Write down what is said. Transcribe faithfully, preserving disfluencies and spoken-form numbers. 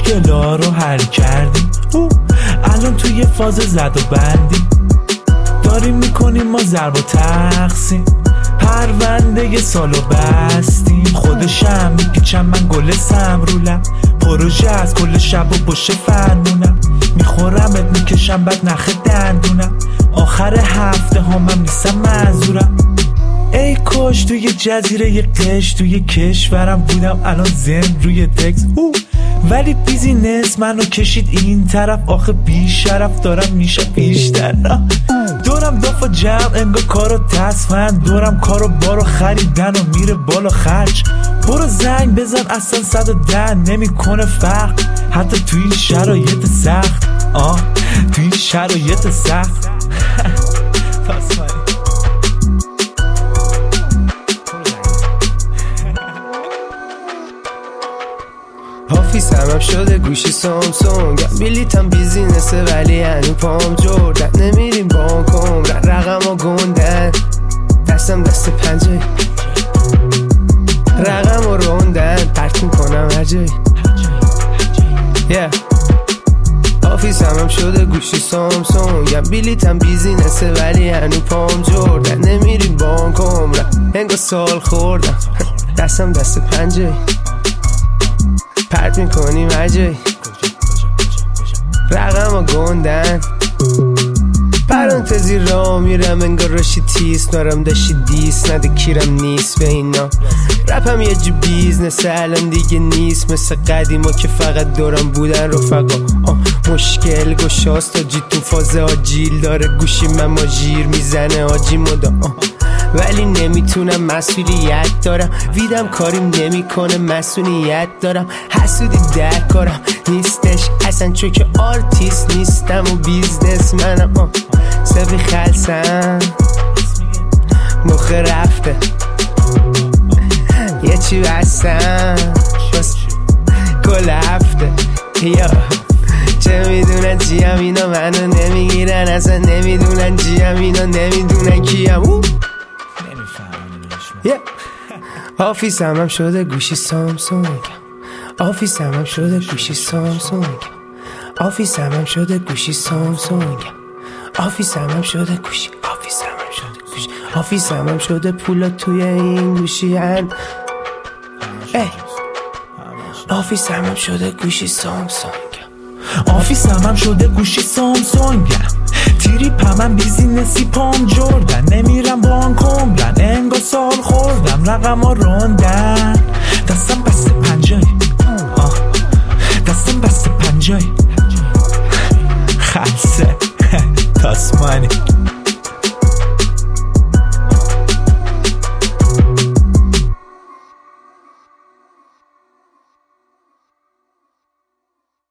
مشکلا رو حل کردیم. الان توی فاز زد و بندیم، داریم میکنیم ما ضرب و تقسیم. پرونده یه سالو بستیم، خودشم میپیچم من گل سمرولم. پروژه از کل شب و بشه فرمونم، میخورمت میکشم بعد نخ دندونم. آخر هفته همم نیستم معذورم. ای کاش توی جزیره یه قش توی کشورم بودم الان زن روی تکس. ولی بیزینس منو کشید این طرف، آخه بی شرف دارم میشه بیشتر. دورم دافا جمع انگار کارو تصفند، دورم کارو بارو خریدن و میره بالا خرج. برو زنگ بزن اصلا صد و ده نمی کنه فرق، حتی توی این شرایط سخت. آه توی این شرایط سخت. آفیس همم شده گوشی سامسونگ، بلیتم بیزینسه ولی هنو پام جردن. نمیریم بانکم رقم ها گندن، دستم دست پنجه رقم ها روندن. پرت میکنم هر جایی yeah. آفیس همم شده گوشی سامسونگ، بلیتم بیزینسه ولی هنو پام جردن. نمیریم بانکم انگار سال خوردم، دستم دست پنجه پرت میکنیم هر جایی رقم ها گندن. پرانتزی را میرم انگار راشی تیس، نارم داشتی دیس نده کیرم نیست به اینا. رپم یه جو بیزنس الان دیگه نیست مثل قدیما که فقط دورم بودن رفقا. مشکل گشاست تا جی تو فاز آجیل داره، گوشی من ماژیر میزنه آجی مدا. ولی نمیتونم مسئولیت دارم، ویدم کاریم نمیکنه مسئولیت دارم. حسودی در کارم نیستش اصلا چون که آرتیست نیستم و بیزنس منم. سبی خلصم مخ رفته یه چی بستم بس کل هفته یا چه میدونن چیم اینا منو نمیگیرن، اصلا نمیدونن چیم اینا نمیدونن کیم. Yeah. آفیس همم شده گوشی سامسونگ، آفیس همم شده گوشی سامسونگ، آفیس همم شده گوشی سامسونگ، آفیس همم شده گوشی، آفیس همم شده گوشی، آفیس همم شده پولا توی این گوشی هن. آفیس همم شده گوشی سامسونگ، آفیس همم شده گوشی سامسونگ. تریپ همم بیزینسی پام جردن، نمیرم بانک عمرن انگار سال خوردم. رقم ها روندن، دستم بسته پنجای آه دستم بسته پنجای خلصه تاسمانی.